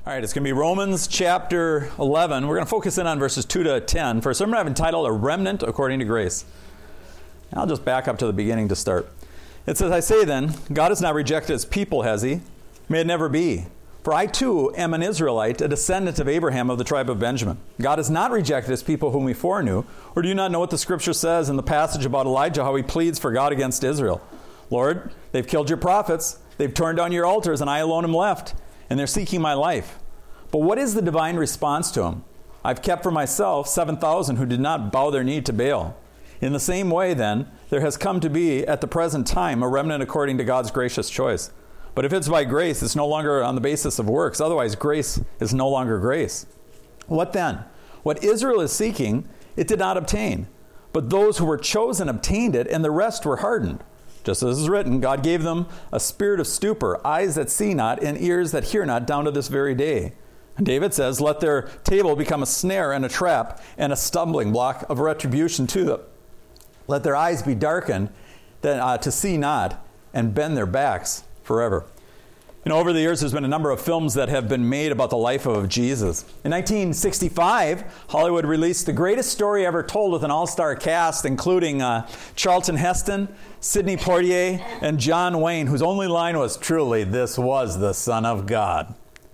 All right, it's going to be Romans chapter 11. We're going to focus in on verses 2 to 10. For a sermon I've entitled, A Remnant According to Grace. I'll just back up to the beginning to start. It says, I say then, God has not rejected his people, has he? May it never be. For I too am an Israelite, a descendant of Abraham of the tribe of Benjamin. God has not rejected his people whom he foreknew. Or do you not know what the scripture says in the passage about Elijah, how he pleads for God against Israel? Lord, they've killed your prophets, they've torn down your altars, and I alone am left, and they're seeking my life. But what is the divine response to him? I've kept for myself 7,000 who did not bow their knee to Baal. In the same way, then, there has come to be at the present time a remnant according to God's gracious choice. But if it's by grace, it's no longer on the basis of works. Otherwise, grace is no longer grace. What then? What Israel is seeking, it did not obtain. But those who were chosen obtained it, and the rest were hardened. Just as is written, God gave them a spirit of stupor, eyes that see not, and ears that hear not, down to this very day. And David says, let their table become a snare and a trap and a stumbling block of retribution to them. Let their eyes be darkened to see not, and bend their backs forever. You know, over the years, there's been a number of films that have been made about the life of Jesus. In 1965, Hollywood released the greatest story ever told with an all-star cast, including Charlton Heston, Sidney Poitier, and John Wayne, whose only line was, truly, this was the Son of God.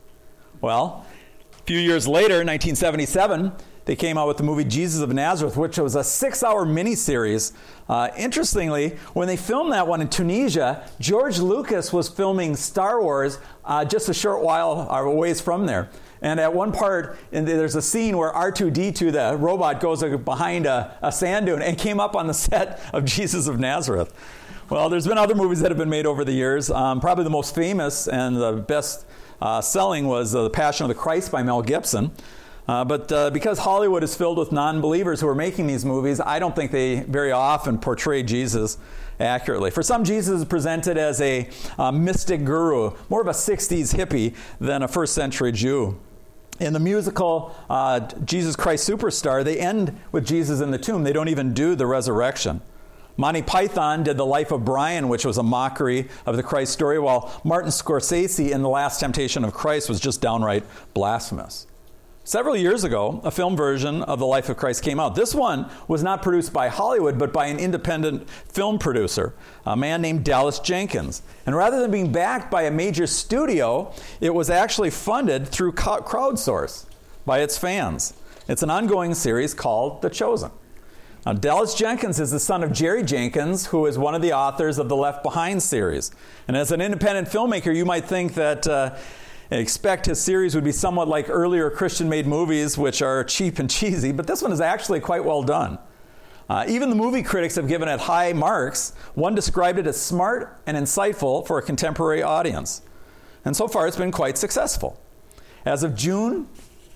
Well, a few years later, 1977, they came out with the movie Jesus of Nazareth, which was a 6-hour miniseries. Interestingly, when they filmed that one in Tunisia, George Lucas was filming Star Wars just a short while ways from there. And at one part, there's a scene where R2-D2, the robot, goes behind a sand dune and came up on the set of Jesus of Nazareth. Well, there's been other movies that have been made over the years. Probably the most famous and the best selling was The Passion of the Christ by Mel Gibson. But because Hollywood is filled with non-believers who are making these movies, I don't think they very often portray Jesus accurately. For some, Jesus is presented as a mystic guru, more of a 60s hippie than a first century Jew. In the musical Jesus Christ Superstar, they end with Jesus in the tomb. They don't even do the resurrection. Monty Python did The Life of Brian, which was a mockery of the Christ story, while Martin Scorsese in The Last Temptation of Christ was just downright blasphemous. Several years ago, a film version of The Life of Christ came out. This one was not produced by Hollywood, but by an independent film producer, a man named Dallas Jenkins. And rather than being backed by a major studio, it was actually funded through crowdsource by its fans. It's an ongoing series called The Chosen. Now, Dallas Jenkins is the son of Jerry Jenkins, who is one of the authors of the Left Behind series. And as an independent filmmaker, you might think that expect his series would be somewhat like earlier Christian-made movies, which are cheap and cheesy, but this one is actually quite well done. Even the movie critics have given it high marks. One described it as smart and insightful for a contemporary audience. And so far, it's been quite successful. As of June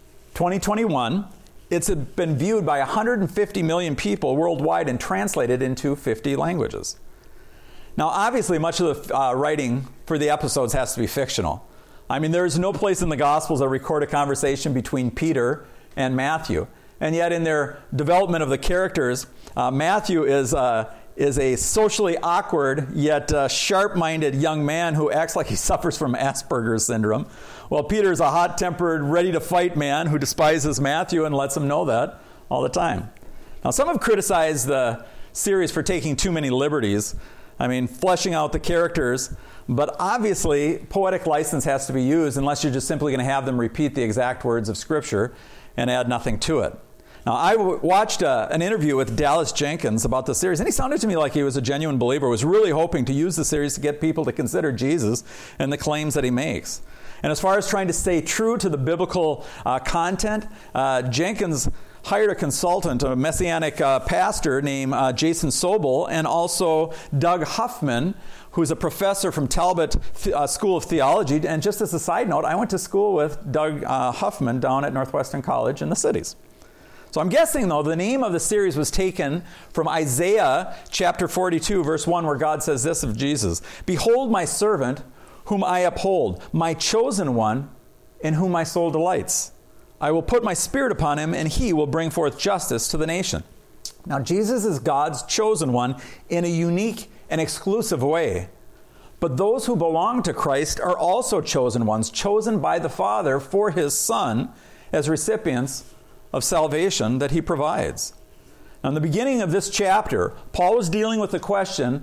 2021, it's been viewed by 150 million people worldwide and translated into 50 languages. Now, obviously, much of the writing for the episodes has to be fictional. I mean, there's no place in the Gospels that record a conversation between Peter and Matthew. And yet in their development of the characters, Matthew is a socially awkward yet sharp-minded young man who acts like he suffers from Asperger's syndrome. While Peter is a hot-tempered, ready-to-fight man who despises Matthew and lets him know that all the time. Now, some have criticized the series for taking too many liberties. I mean, fleshing out the characters. But obviously, poetic license has to be used unless you're just simply going to have them repeat the exact words of Scripture and add nothing to it. Now, I watched an interview with Dallas Jenkins about the series, and he sounded to me like he was a genuine believer, was really hoping to use the series to get people to consider Jesus and the claims that he makes. And as far as trying to stay true to the biblical content, Jenkins hired a consultant, a messianic pastor named Jason Sobel, and also Doug Huffman, who's a professor from Talbot School of Theology. And just as a side note, I went to school with Doug Huffman down at Northwestern College in the cities. So I'm guessing, though, the name of the series was taken from Isaiah chapter 42, verse 1, where God says this of Jesus, "Behold my servant, whom I uphold, my chosen one, in whom my soul delights. I will put my spirit upon him, and he will bring forth justice to the nation." Now, Jesus is God's chosen one in a unique and exclusive way. But those who belong to Christ are also chosen ones, chosen by the Father for his Son as recipients of salvation that he provides. Now, in the beginning of this chapter, Paul was dealing with the question,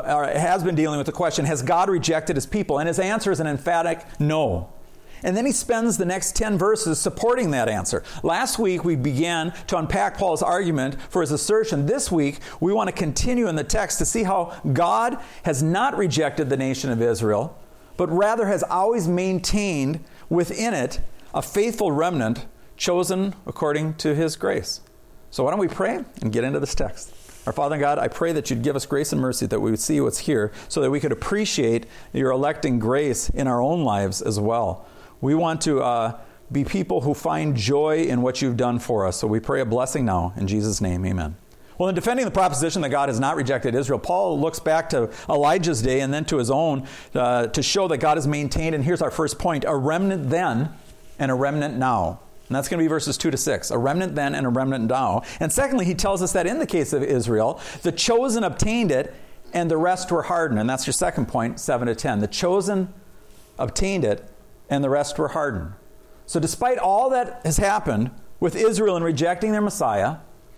has been dealing with the question, has God rejected his people? And his answer is an emphatic no. And then he spends the next 10 verses supporting that answer. Last week, we began to unpack Paul's argument for his assertion. This week, we want to continue in the text to see how God has not rejected the nation of Israel, but rather has always maintained within it a faithful remnant chosen according to his grace. So why don't we pray and get into this text? Our Father God, I pray that you'd give us grace and mercy, that we would see what's here, so that we could appreciate your electing grace in our own lives as well. We want to be people who find joy in what you've done for us. So we pray a blessing now. In Jesus' name, amen. Well, in defending the proposition that God has not rejected Israel, Paul looks back to Elijah's day and then to his own to show that God has maintained, and here's our first point, a remnant then and a remnant now. And that's going to be verses 2 to 6. A remnant then and a remnant now. And secondly, he tells us that in the case of Israel, the chosen obtained it and the rest were hardened. And that's your second point, 7 to 10. The chosen obtained it and the rest were hardened. So despite all that has happened with Israel in rejecting their Messiah,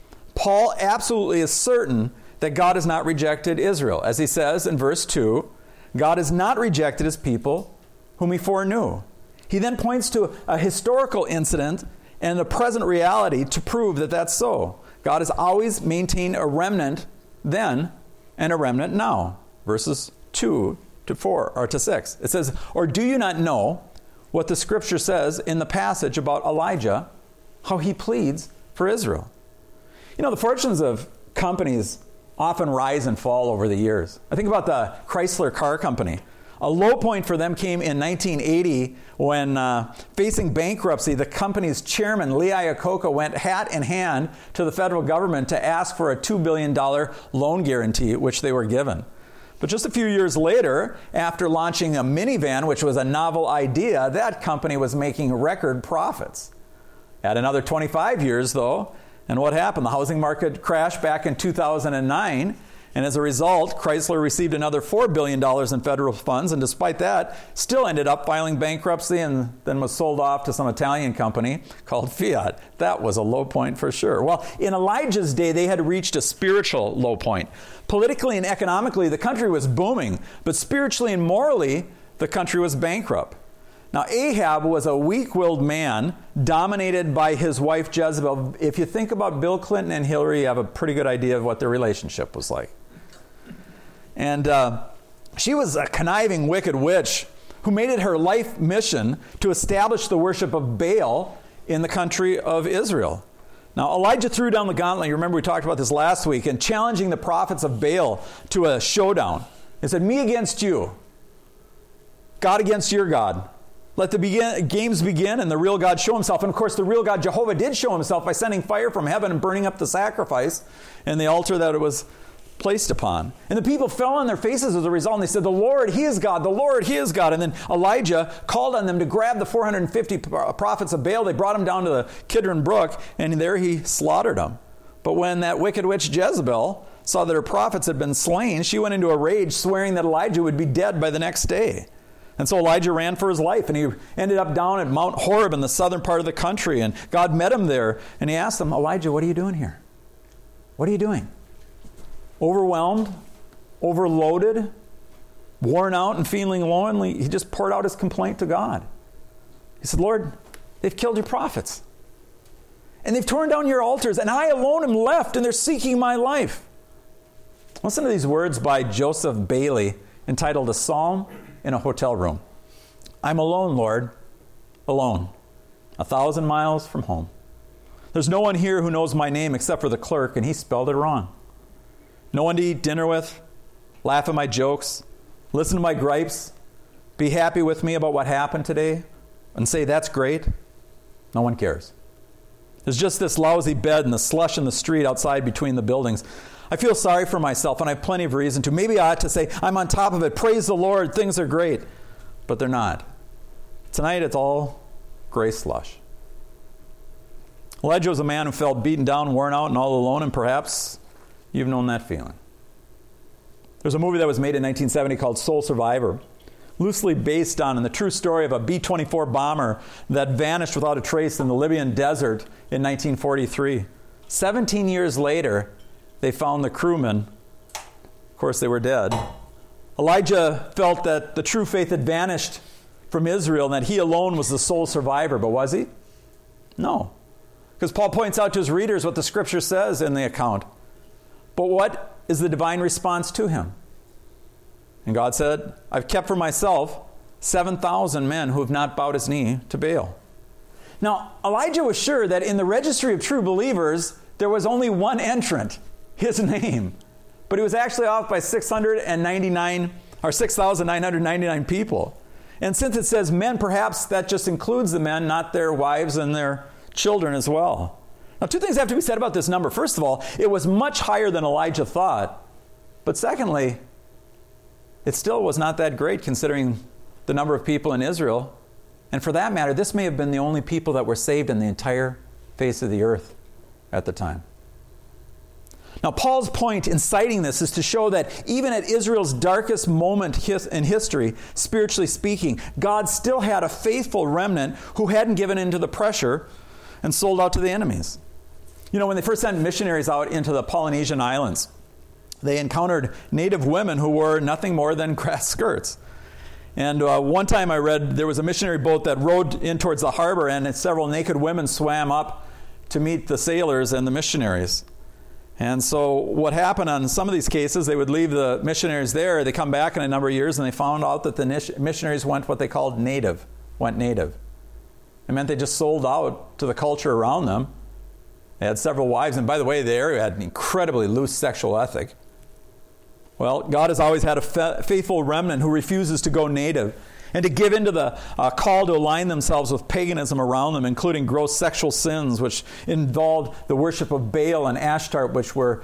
Paul absolutely is certain that God has not rejected Israel. As he says in verse 2, God has not rejected his people whom he foreknew. He then points to a historical incident and a present reality to prove that that's so. God has always maintained a remnant then and a remnant now. Verses 2 to 4 or to 6. It says, or do you not know what the scripture says in the passage about Elijah, how he pleads for Israel? You know, the fortunes of companies often rise and fall over the years. I think about the Chrysler Car Company. A low point for them came in 1980 when, facing bankruptcy, the company's chairman, Lee Iacocca, went hat in hand to the federal government to ask for a $2 billion loan guarantee, which they were given. But just a few years later, after launching a minivan, which was a novel idea, that company was making record profits. Add another 25 years, though, and what happened? The housing market crashed back in 2009, and as a result, Chrysler received another $4 billion in federal funds, and despite that, still ended up filing bankruptcy and then was sold off to some Italian company called Fiat. That was a low point for sure. Well, in Elijah's day, they had reached a spiritual low point. Politically and economically, the country was booming, but spiritually and morally, the country was bankrupt. Now, Ahab was a weak-willed man dominated by his wife Jezebel. If you think about Bill Clinton and Hillary, you have a pretty good idea of what their relationship was like. And she was a conniving, wicked witch who made it her life mission to establish the worship of Baal in the country of Israel. Now, Elijah threw down the gauntlet. You remember we talked about this last week, and challenging the prophets of Baal to a showdown. He said, me against you, God against your God. Let the games begin and the real God show himself. And of course, the real God, Jehovah, did show himself by sending fire from heaven and burning up the sacrifice and the altar that it was placed upon. And the people fell on their faces as a result, and they said, the Lord, he is God. The Lord, he is God. And then Elijah called on them to grab the 450 prophets of Baal. They brought them down to the Kidron Brook, and there he slaughtered them. But when that wicked witch Jezebel saw that her prophets had been slain, she went into a rage, swearing that Elijah would be dead by the next day. And so Elijah ran for his life, and he ended up down at Mount Horeb in the southern part of the country, and God met him there, and he asked him, Elijah, what are you doing here? What are you doing? Overwhelmed, overloaded, worn out, and feeling lonely, he just poured out his complaint to God. He said, Lord, they've killed your prophets, and they've torn down your altars, and I alone am left, and they're seeking my life. Listen to these words by Joseph Bailey, entitled A Psalm in a Hotel Room. I'm alone, Lord, alone, 1,000 miles from home. There's no one here who knows my name except for the clerk, and he spelled it wrong. No one to eat dinner with, laugh at my jokes, listen to my gripes, be happy with me about what happened today, and say, that's great. No one cares. There's just this lousy bed and the slush in the street outside between the buildings. I feel sorry for myself, and I have plenty of reason to. Maybe I ought to say, I'm on top of it. Praise the Lord. Things are great. But they're not. Tonight, it's all gray slush. Elijah was a man who felt beaten down, worn out, and all alone, and perhaps you've known that feeling. There's a movie that was made in 1970 called Soul Survivor, loosely based on the true story of a B-24 bomber that vanished without a trace in the Libyan desert in 1943. 17 years later, they found the crewmen. Of course, they were dead. Elijah felt that the true faith had vanished from Israel and that he alone was the sole survivor, but was he? No. Because Paul points out to his readers what the Scripture says in the account. But what is the divine response to him? And God said, I've kept for myself 7,000 men who have not bowed his knee to Baal. Now, Elijah was sure that in the registry of true believers, there was only one entrant, his name. But he was actually off by 6,999 people. And since it says men, perhaps that just includes the men, not their wives and their children as well. Now, two things have to be said about this number. First of all, it was much higher than Elijah thought. But secondly, it still was not that great considering the number of people in Israel. And for that matter, this may have been the only people that were saved in the entire face of the earth at the time. Now, Paul's point in citing this is to show that even at Israel's darkest moment in history, spiritually speaking, God still had a faithful remnant who hadn't given in to the pressure and sold out to the enemies. You know, when they first sent missionaries out into the Polynesian islands, they encountered native women who wore nothing more than grass skirts. And one time I read there was a missionary boat that rowed in towards the harbor, and several naked women swam up to meet the sailors and the missionaries. And so what happened on some of these cases, they would leave the missionaries there. They come back in a number of years, and they found out that the missionaries went what they called native. It meant they just sold out to the culture around them. They had several wives, and by the way, the area had an incredibly loose sexual ethic. Well, God has always had a faithful remnant who refuses to go native and to give in to the call to align themselves with paganism around them, including gross sexual sins, which involved the worship of Baal and Ashtart, which were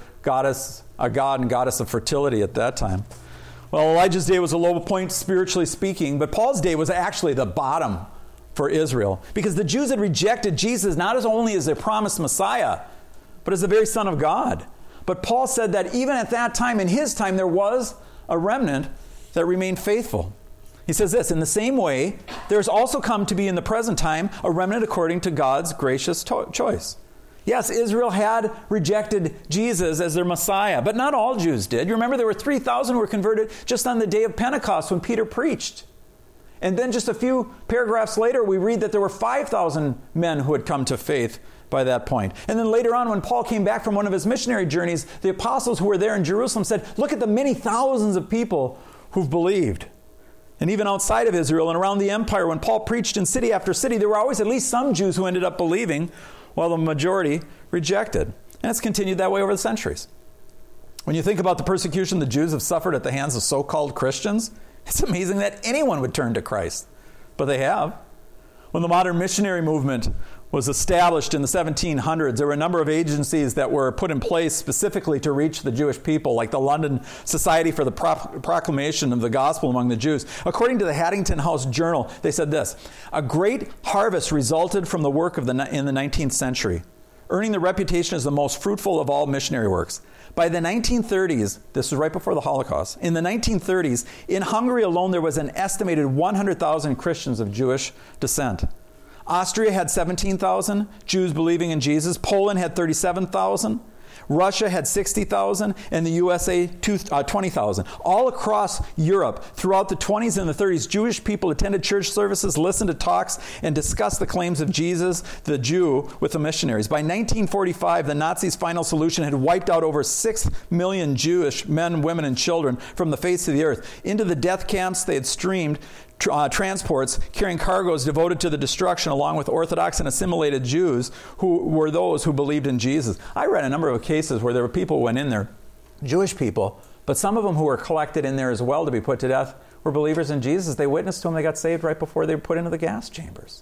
a god and goddess of fertility at that time. Well, Elijah's day was a low point spiritually speaking, but Paul's day was actually the bottom for Israel, because the Jews had rejected Jesus not as only as their promised Messiah, but as the very Son of God. But Paul said that even at that time, in his time, there was a remnant that remained faithful. He says this, in the same way, there has also come to be in the present time a remnant according to God's gracious choice. Yes, Israel had rejected Jesus as their Messiah, but not all Jews did. You remember there were 3,000 who were converted just on the day of Pentecost when Peter preached. And then just a few paragraphs later, we read that there were 5,000 men who had come to faith by that point. And then later on, when Paul came back from one of his missionary journeys, the apostles who were there in Jerusalem said, look at the many thousands of people who've believed. And even outside of Israel and around the empire, when Paul preached in city after city, there were always at least some Jews who ended up believing, while the majority rejected. And it's continued that way over the centuries. When you think about the persecution the Jews have suffered at the hands of so-called Christians, it's amazing that anyone would turn to Christ. But they have. When the modern missionary movement was established in the 1700s, there were a number of agencies that were put in place specifically to reach the Jewish people, like the London Society for the Proclamation of the Gospel among the Jews. According to the Haddington House Journal, they said this, a great harvest resulted from the work in the 19th century, earning the reputation as the most fruitful of all missionary works. By the 1930s, this was right before the Holocaust, in the 1930s, in Hungary alone, there was an estimated 100,000 Christians of Jewish descent. Austria had 17,000 Jews believing in Jesus. Poland had 37,000. Russia had 60,000. And the USA, 20,000. All across Europe, throughout the 20s and the 30s, Jewish people attended church services, listened to talks, and discussed the claims of Jesus, the Jew, with the missionaries. By 1945, the Nazis' final solution had wiped out over 6 million Jewish men, women, and children from the face of the earth. Into the death camps they had streamed transports carrying cargoes devoted to the destruction, along with Orthodox and assimilated Jews who were those who believed in Jesus. I read a number of cases where there were people who went in there, Jewish people, but some of them who were collected in there as well to be put to death were believers in Jesus. They witnessed to them. They got saved right before they were put into the gas chambers.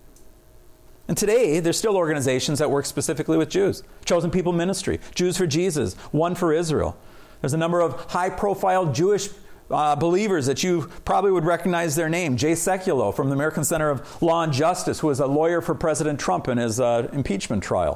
And today, there's still organizations that work specifically with Jews. Chosen People Ministry, Jews for Jesus, One for Israel. There's a number of high-profile Jewish believers that you probably would recognize their name. Jay Sekulow from the American Center of Law and Justice, who was a lawyer for President Trump in his impeachment trial.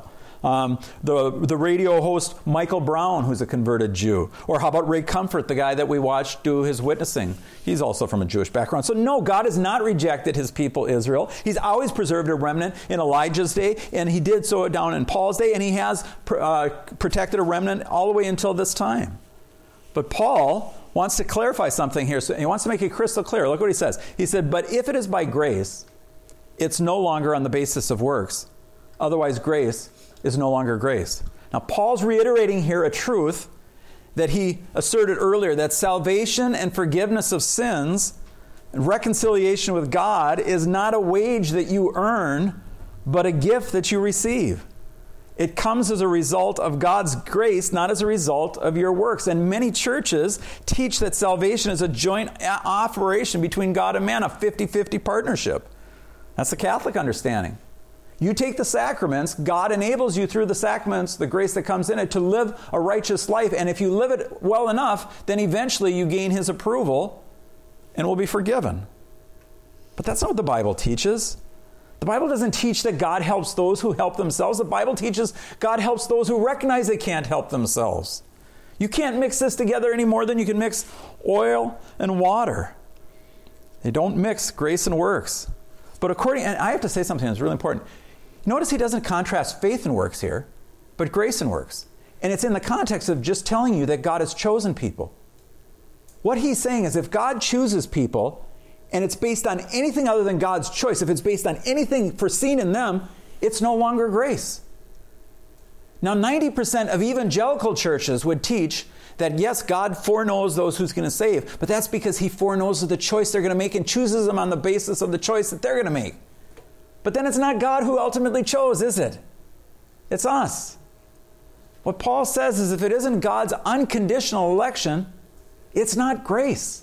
The radio host Michael Brown, who's a converted Jew. Or how about Ray Comfort, the guy that we watched do his witnessing? He's also from a Jewish background. So no, God has not rejected his people Israel. He's always preserved a remnant in Elijah's day, and he did so down in Paul's day, and he has protected a remnant all the way until this time. But Paul wants to clarify something here. So he wants to make it crystal clear. Look what he says. He said, but if it is by grace, it's no longer on the basis of works. Otherwise, grace is no longer grace. Now, Paul's reiterating here a truth that he asserted earlier, that salvation and forgiveness of sins and reconciliation with God is not a wage that you earn, but a gift that you receive. It comes as a result of God's grace, not as a result of your works. And many churches teach that salvation is a joint operation between God and man, a 50-50 partnership. That's the Catholic understanding. You take the sacraments, God enables you through the sacraments, the grace that comes in it, to live a righteous life. And if you live it well enough, then eventually you gain his approval and will be forgiven. But that's not what the Bible teaches. The Bible doesn't teach that God helps those who help themselves. The Bible teaches God helps those who recognize they can't help themselves. You can't mix this together any more than you can mix oil and water. They don't mix grace and works. But and I have to say something that's really important. Notice he doesn't contrast faith and works here, but grace and works. And it's in the context of just telling you that God has chosen people. What he's saying is if God chooses people, and it's based on anything other than God's choice, if it's based on anything foreseen in them, it's no longer grace. Now, 90% of evangelical churches would teach that, yes, God foreknows those who's going to save, but that's because he foreknows the choice they're going to make and chooses them on the basis of the choice that they're going to make. But then it's not God who ultimately chose, is it? It's us. What Paul says is if it isn't God's unconditional election, it's not grace.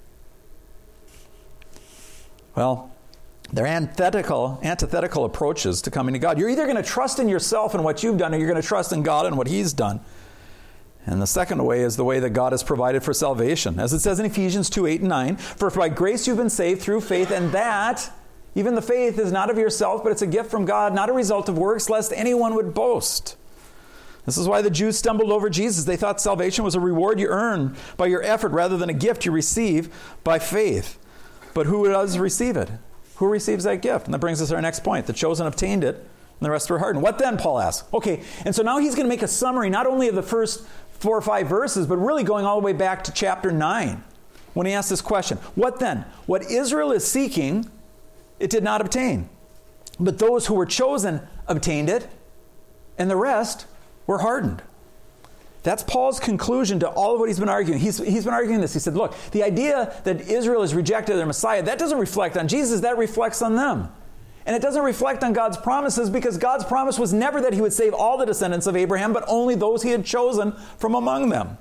Well, they're antithetical approaches to coming to God. You're either going to trust in yourself and what you've done, or you're going to trust in God and what he's done. And the second way is the way that God has provided for salvation. As it says in Ephesians 2:8-9, for by grace you've been saved through faith, and that, even the faith, is not of yourself, but it's a gift from God, not a result of works, lest anyone would boast. This is why the Jews stumbled over Jesus. They thought salvation was a reward you earn by your effort rather than a gift you receive by faith. But who does receive it? Who receives that gift? And that brings us to our next point. The chosen obtained it, and the rest were hardened. What then, Paul asks? Okay, and so now he's going to make a summary not only of the first 4 or 5 verses, but really going all the way back to chapter 9 when he asks this question. What then? What Israel is seeking, it did not obtain. But those who were chosen obtained it, and the rest were hardened. That's Paul's conclusion to all of what he's been arguing. He's been arguing this. He said, look, the idea that Israel has rejected their Messiah, that doesn't reflect on Jesus, that reflects on them. And it doesn't reflect on God's promises because God's promise was never that he would save all the descendants of Abraham, but only those he had chosen from among them.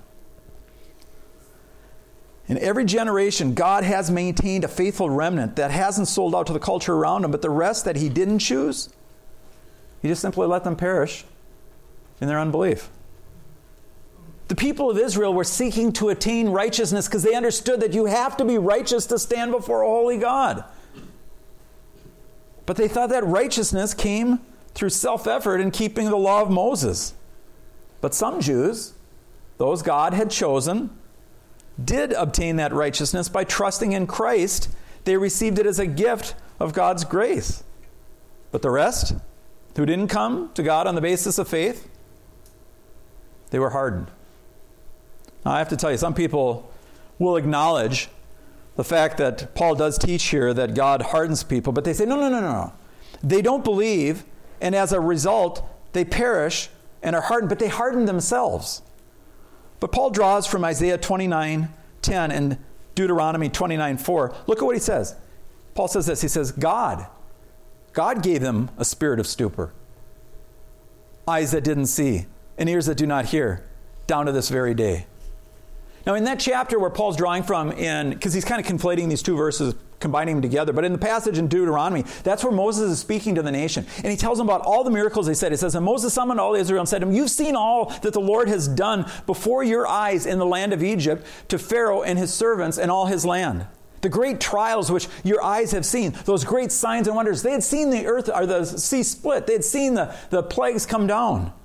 In every generation, God has maintained a faithful remnant that hasn't sold out to the culture around him, but the rest that he didn't choose, he just simply let them perish in their unbelief. The people of Israel were seeking to attain righteousness because they understood that you have to be righteous to stand before a holy God. But they thought that righteousness came through self-effort in keeping the law of Moses. But some Jews, those God had chosen, did obtain that righteousness by trusting in Christ. They received it as a gift of God's grace. But the rest, who didn't come to God on the basis of faith, they were hardened. Now, I have to tell you, some people will acknowledge the fact that Paul does teach here that God hardens people, but they say, no. They don't believe, and as a result, they perish and are hardened, but they harden themselves. But Paul draws from Isaiah 29:10 and Deuteronomy 29:4. Look at what he says. Paul says this. He says, God gave them a spirit of stupor, eyes that didn't see, and ears that do not hear, down to this very day. Now, in that chapter where Paul's drawing from, because he's kind of conflating these two verses, combining them together, but in the passage in Deuteronomy, that's where Moses is speaking to the nation. And he tells them about all the miracles they said. It says, and Moses summoned all Israel and said to them, you've seen all that the Lord has done before your eyes in the land of Egypt to Pharaoh and his servants and all his land. The great trials which your eyes have seen, those great signs and wonders. They had seen the earth or the sea split. They had seen the plagues come down.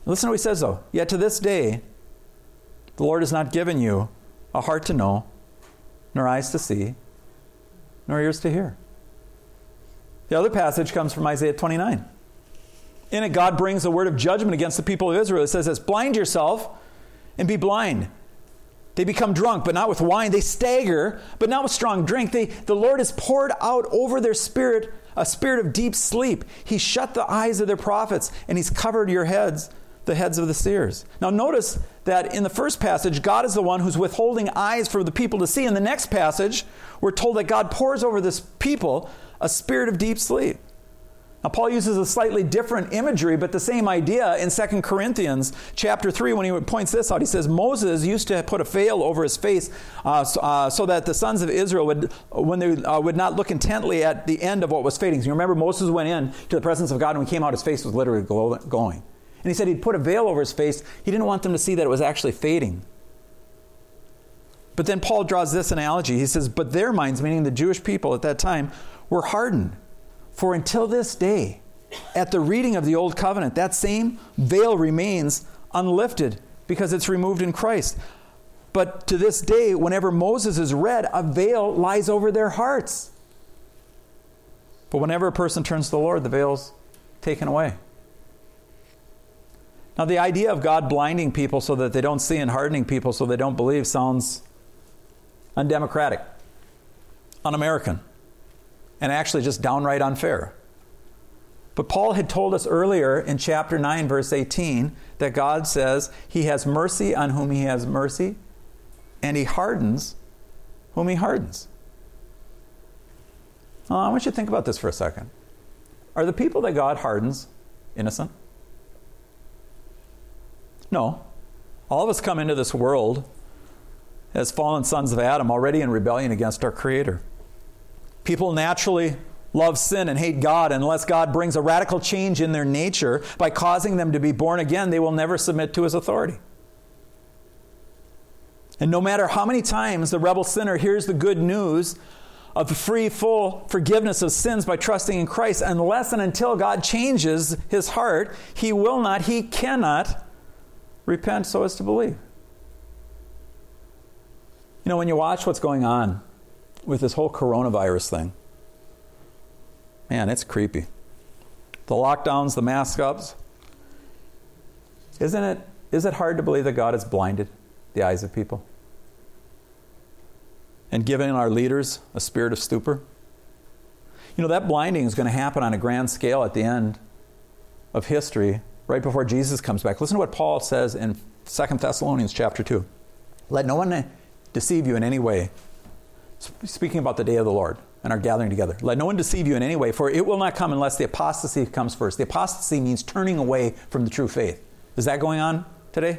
Listen to what he says, though. Yet to this day, the Lord has not given you a heart to know, nor eyes to see, nor ears to hear. The other passage comes from Isaiah 29. In it, God brings a word of judgment against the people of Israel. It says this, blind yourself and be blind. They become drunk, but not with wine. They stagger, but not with strong drink. The Lord has poured out over their spirit a spirit of deep sleep. He shut the eyes of their prophets, and he's covered your heads, the heads of the seers. Now notice that in the first passage, God is the one who's withholding eyes for the people to see. In the next passage, we're told that God pours over this people a spirit of deep sleep. Now, Paul uses a slightly different imagery, but the same idea in 2 Corinthians chapter 3 when he points this out. He says, Moses used to put a veil over his face so that the sons of Israel would not look intently at the end of what was fading. So you remember Moses went in to the presence of God, and when he came out, his face was literally glowing. And he said he'd put a veil over his face. He didn't want them to see that it was actually fading. But then Paul draws this analogy. He says, but their minds, meaning the Jewish people at that time, were hardened. For until this day, at the reading of the Old Covenant, that same veil remains unlifted because it's removed in Christ. But to this day, whenever Moses is read, a veil lies over their hearts. But whenever a person turns to the Lord, the veil's taken away. Now, the idea of God blinding people so that they don't see and hardening people so they don't believe sounds undemocratic, un-American, and actually just downright unfair. But Paul had told us earlier in chapter 9, verse 18, that God says he has mercy on whom he has mercy, and he hardens whom he hardens. Now, I want you to think about this for a second. Are the people that God hardens innocent? No. All of us come into this world as fallen sons of Adam, already in rebellion against our Creator. People naturally love sin and hate God. Unless God brings a radical change in their nature by causing them to be born again, they will never submit to his authority. And no matter how many times the rebel sinner hears the good news of the free, full forgiveness of sins by trusting in Christ, unless and until God changes his heart, he cannot repent so as to believe. You know, when you watch what's going on with this whole coronavirus thing, man, it's creepy. The lockdowns, the mask ups. Is it hard to believe that God has blinded the eyes of people and given our leaders a spirit of stupor? You know, that blinding is going to happen on a grand scale at the end of history, right before Jesus comes back. Listen to what Paul says in 2 Thessalonians chapter 2. Let no one deceive you in any way. Speaking about the day of the Lord and our gathering together. Let no one deceive you in any way, for it will not come unless the apostasy comes first. The apostasy means turning away from the true faith. Is that going on today?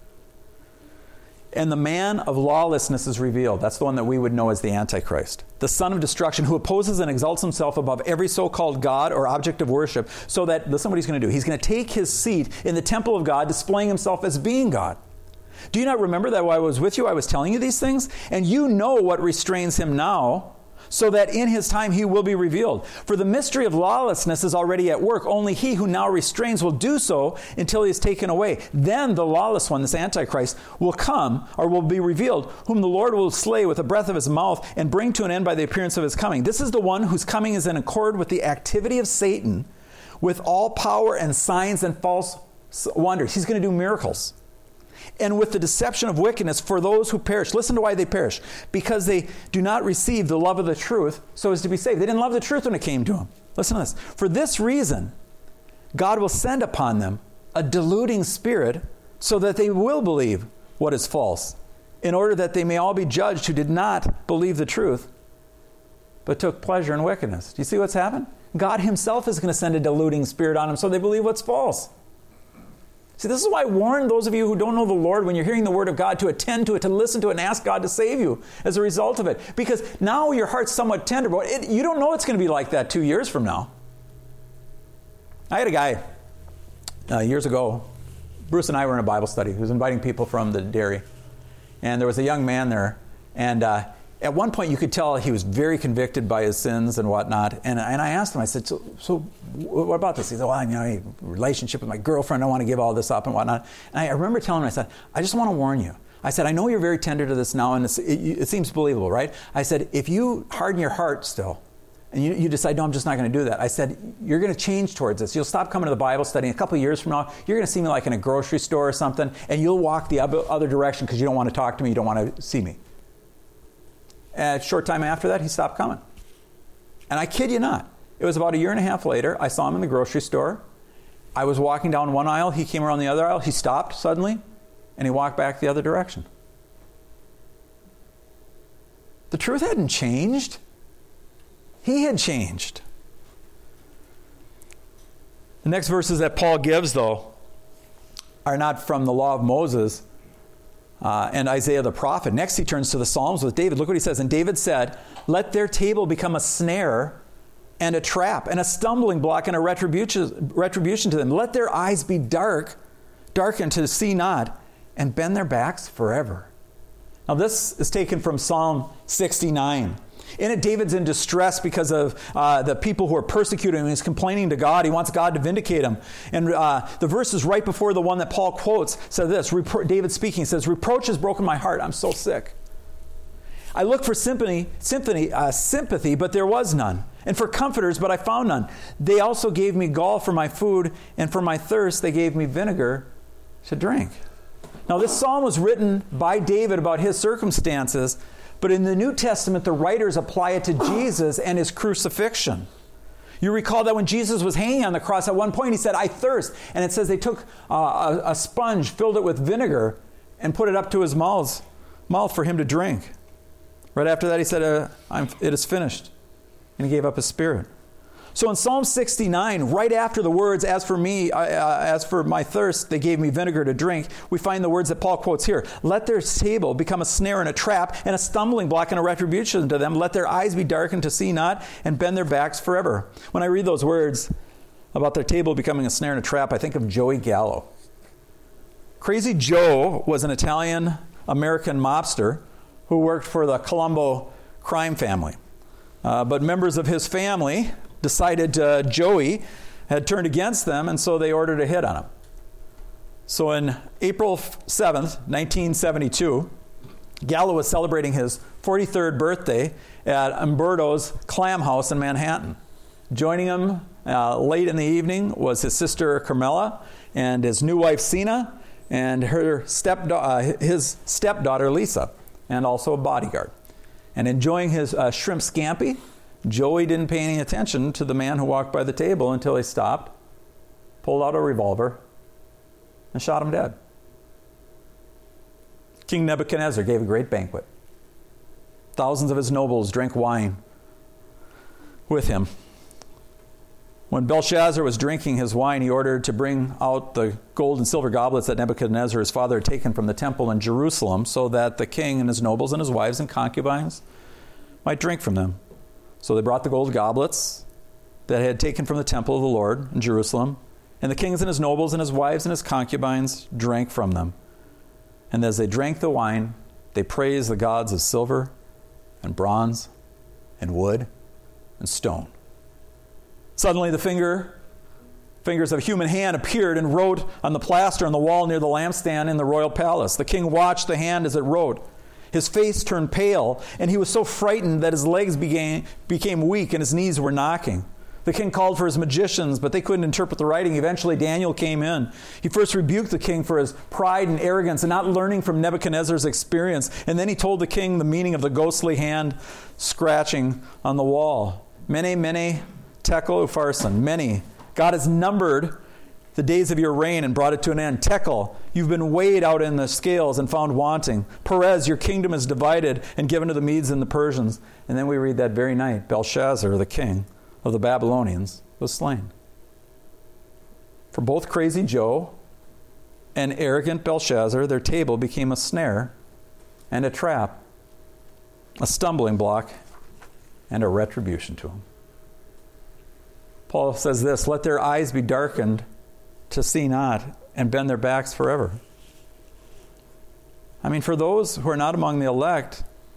And the man of lawlessness is revealed. That's the one that we would know as the Antichrist. The son of destruction, who opposes and exalts himself above every so-called God or object of worship, so that, listen to what he's going to do. He's going to take his seat in the temple of God, displaying himself as being God. Do you not remember that while I was with you, I was telling you these things? And you know what restrains him now, so that in his time he will be revealed. For the mystery of lawlessness is already at work. Only he who now restrains will do so until he is taken away. Then the lawless one, this Antichrist, will come, or will be revealed, whom the Lord will slay with the breath of his mouth and bring to an end by the appearance of his coming. This is the one whose coming is in accord with the activity of Satan, with all power and signs and false wonders. He's going to do miracles. And with the deception of wickedness for those who perish. Listen to why they perish. Because they do not receive the love of the truth so as to be saved. They didn't love the truth when it came to them. Listen to this. For this reason, God will send upon them a deluding spirit so that they will believe what is false, in order that they may all be judged who did not believe the truth, but took pleasure in wickedness. Do you see what's happened? God himself is going to send a deluding spirit on them so they believe what's false. See, this is why I warn those of you who don't know the Lord when you're hearing the Word of God to attend to it, to listen to it, and ask God to save you as a result of it. Because now your heart's somewhat tender, but you don't know it's going to be like that 2 years from now. I had a guy years ago, Bruce and I were in a Bible study. He was inviting people from the dairy. And there was a young man there, and at one point you could tell he was very convicted by his sins and whatnot. And I asked him, I said, so what about this? He said, well, I have a relationship with my girlfriend. I don't want to give all this up and whatnot. And I remember telling him, I said, I just want to warn you. I said, I know you're very tender to this now, and it seems believable, right? I said, if you harden your heart still, and you decide, no, I'm just not going to do that. I said, you're going to change towards this. You'll stop coming to the Bible study. A couple of years from now, you're going to see me like in a grocery store or something, and you'll walk the other direction because you don't want to talk to me, you don't want to see me. And a short time after that, he stopped coming. And I kid you not, it was about a year and a half later, I saw him in the grocery store. I was walking down one aisle, he came around the other aisle, he stopped suddenly, and he walked back the other direction. The truth hadn't changed. He had changed. The next verses that Paul gives, though, are not from the law of Moses and Isaiah the prophet. Next, he turns to the Psalms with David. Look what he says. And David said, let their table become a snare and a trap and a stumbling block and a retribution to them. Let their eyes be darkened to see not, and bend their backs forever. Now, this is taken from Psalm 69. In it, David's in distress because of the people who are persecuting him. He's complaining to God. He wants God to vindicate him. And the verses right before the one that Paul quotes said this. David speaking says, reproach has broken my heart. I'm so sick. I looked for sympathy, but there was none. And for comforters, but I found none. They also gave me gall for my food, and for my thirst they gave me vinegar to drink. Now, this psalm was written by David about his circumstances, but in the New Testament, the writers apply it to Jesus and his crucifixion. You recall that when Jesus was hanging on the cross, at one point he said, I thirst. And it says they took a sponge, filled it with vinegar, and put it up to his mouth for him to drink. Right after that, he said, it is finished. And he gave up his spirit. So in Psalm 69, right after the words, as for my thirst, they gave me vinegar to drink, we find the words that Paul quotes here. Let their table become a snare and a trap and a stumbling block and a retribution to them. Let their eyes be darkened to see not, and bend their backs forever. When I read those words about their table becoming a snare and a trap, I think of Joey Gallo. Crazy Joe was an Italian-American mobster who worked for the Colombo crime family. But members of his family decided Joey had turned against them, and so they ordered a hit on him. So on April 7th, 1972, Gallo was celebrating his 43rd birthday at Umberto's Clam House in Manhattan. Joining him late in the evening was his sister Carmela and his new wife Sina and his stepdaughter Lisa, and also a bodyguard. And enjoying his shrimp scampi, Joey didn't pay any attention to the man who walked by the table until he stopped, pulled out a revolver, and shot him dead. King Nebuchadnezzar gave a great banquet. Thousands of his nobles drank wine with him. When Belshazzar was drinking his wine, he ordered to bring out the gold and silver goblets that Nebuchadnezzar, his father, had taken from the temple in Jerusalem, so that the king and his nobles and his wives and concubines might drink from them. So they brought the gold goblets that had taken from the temple of the Lord in Jerusalem, and the kings and his nobles and his wives and his concubines drank from them. And as they drank the wine, they praised the gods of silver and bronze and wood and stone. Suddenly the fingers of a human hand appeared and wrote on the plaster on the wall near the lampstand in the royal palace. The king watched the hand as it wrote. His face turned pale, and he was so frightened that his legs became weak and his knees were knocking. The king called for his magicians, but they couldn't interpret the writing. Eventually, Daniel came in. He first rebuked the king for his pride and arrogance and not learning from Nebuchadnezzar's experience. And then he told the king the meaning of the ghostly hand scratching on the wall. Mene, mene, tekel, upharsin. Many. God has numbered the days of your reign and brought it to an end. Tekel, you've been weighed out in the scales and found wanting. Perez, your kingdom is divided and given to the Medes and the Persians. And then we read that very night, Belshazzar, the king of the Babylonians, was slain. For both crazy Joe and arrogant Belshazzar, their table became a snare and a trap, a stumbling block, and a retribution to them. Paul says this, let their eyes be darkened to see not, and bend their backs forever. I mean, for those who are not among the elect,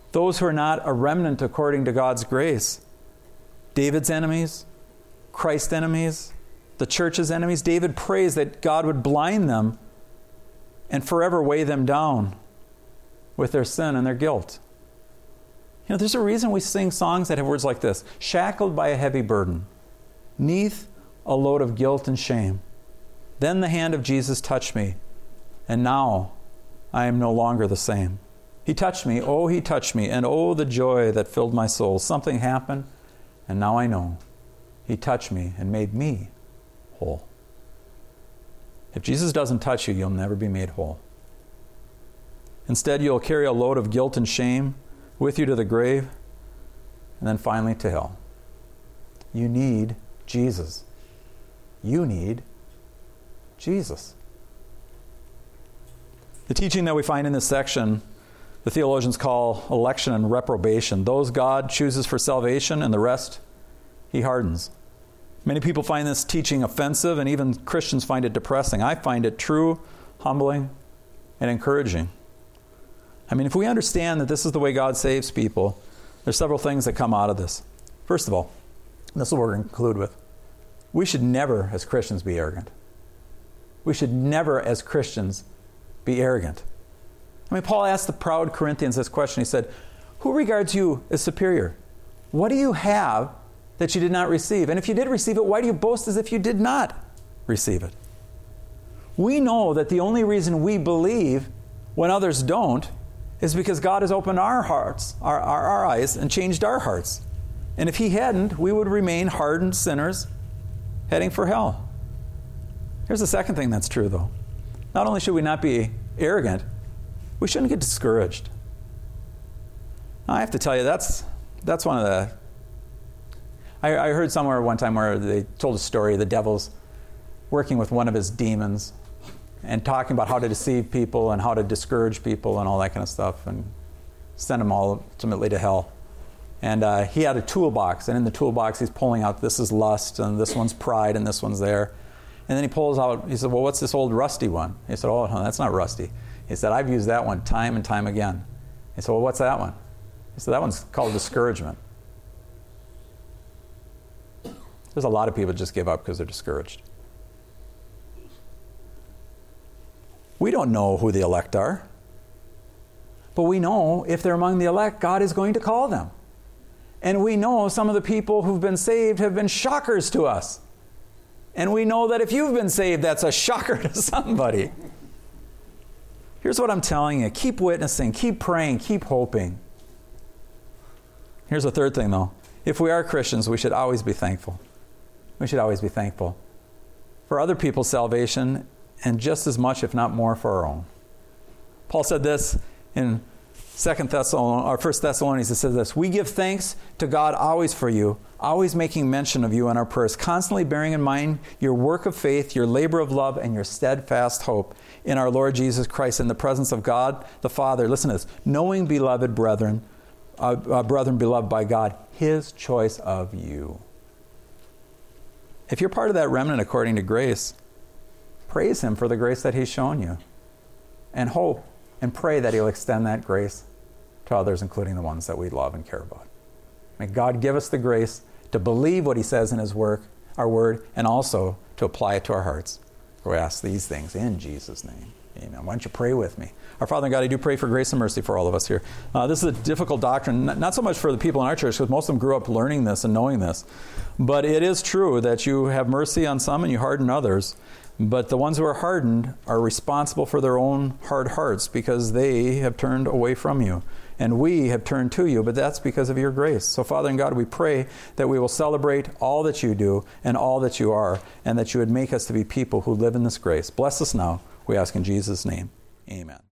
those who are not a remnant according to God's grace. David's enemies, Christ's enemies, the church's enemies. David prays that God would blind them and forever weigh them down with their sin and their guilt. You know, there's a reason we sing songs that have words like this: shackled by a heavy burden, 'neath a load of guilt and shame. Then the hand of Jesus touched me, and now I am no longer the same. He touched me, oh, he touched me, and oh, the joy that filled my soul. Something happened, and now I know. He touched me and made me whole. If Jesus doesn't touch you, you'll never be made whole. Instead, you'll carry a load of guilt and shame with you to the grave, and then finally to hell. You need Jesus. You need Jesus. The teaching that we find in this section, the theologians call election and reprobation. Those God chooses for salvation, and the rest he hardens. Many people find this teaching offensive, and even Christians find it depressing. I find it true, humbling, and encouraging. I mean, if we understand that this is the way God saves people, there's several things that come out of this. First of all, and this is what we're going to conclude with, we should never, as Christians, be arrogant. We should never, as Christians, be arrogant. I mean, Paul asked the proud Corinthians this question. He said, who regards you as superior? What do you have that you did not receive? And if you did receive it, why do you boast as if you did not receive it? We know that the only reason we believe when others don't is because God has opened our hearts, our eyes, and changed our hearts. And if he hadn't, we would remain hardened sinners heading for hell. Here's the second thing that's true, though. Not only should we not be arrogant, we shouldn't get discouraged. Now, I have to tell you, that's one of the... I heard somewhere one time where they told a story of the devil's working with one of his demons and talking about how to deceive people and how to discourage people and all that kind of stuff and send them all ultimately to hell. And he had a toolbox, and in the toolbox he's pulling out, this is lust, and this one's pride, and this one's there. And then he pulls out, he said, well, what's this old rusty one? He said, oh, no, that's not rusty. He said, I've used that one time and time again. He said, well, what's that one? He said, that one's called discouragement. There's a lot of people just give up because they're discouraged. We don't know who the elect are. But we know if they're among the elect, God is going to call them. And we know some of the people who've been saved have been shockers to us. And we know that if you've been saved, that's a shocker to somebody. Here's what I'm telling you. Keep witnessing, keep praying, keep hoping. Here's the third thing, though. If we are Christians, we should always be thankful. We should always be thankful for other people's salvation, and just as much, if not more, for our own. Paul said this in 1 Thessalonians. It says this: we give thanks to God always for you, always making mention of you in our prayers, constantly bearing in mind your work of faith, your labor of love, and your steadfast hope in our Lord Jesus Christ, in the presence of God the Father. Listen to this: knowing, beloved brethren beloved by God, his choice of you. If you're part of that remnant according to grace, praise him for the grace that he's shown you, and hope and pray that he'll extend that grace to others, including the ones that we love and care about. May God give us the grace to believe what he says in his work, our word, and also to apply it to our hearts. We ask these things in Jesus' name. Amen. Why don't you pray with me? Our Father in God, I do pray for grace and mercy for all of us here. This is a difficult doctrine, not so much for the people in our church, because most of them grew up learning this and knowing this. But it is true that you have mercy on some and you harden others. But the ones who are hardened are responsible for their own hard hearts because they have turned away from you. And we have turned to you, but that's because of your grace. So, Father in God, we pray that we will celebrate all that you do and all that you are, and that you would make us to be people who live in this grace. Bless us now, we ask in Jesus' name. Amen.